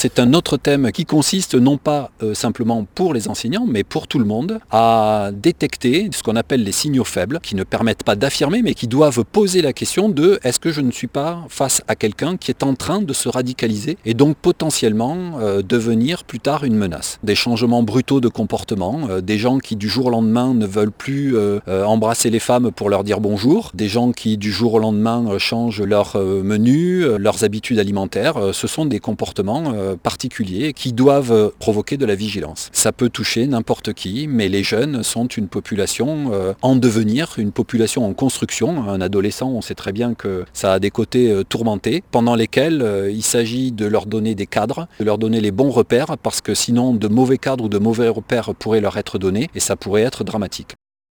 c'est un autre thème qui consiste non pas simplement pour les enseignants, mais pour tout le monde, à détecter ce qu'on appelle les signaux faibles, qui ne permettent pas d'affirmer, mais qui doivent poser la question de est-ce que je ne suis pas face à quelqu'un qui est en train de se radicaliser et donc potentiellement devenir plus tard une menace. Des changements brutaux de comportement, des gens qui du jour au lendemain ne veulent plus embrasser les femmes pour leur dire bonjour, des gens qui du jour au lendemain changent leur menu, leurs habitudes alimentaires, ce sont des comportements particuliers qui doivent provoquer de la vigilance. Ça peut toucher n'importe qui, mais les jeunes sont une population en devenir, une population en construction. Un adolescent, on sait très bien que ça a des côtés tourmentés, pendant lesquels il s'agit de leur donner des cadres, de leur donner les bons repères, parce que sinon de mauvais cadres ou de mauvais repères pourraient leur être donnés, et ça pourrait être dramatique.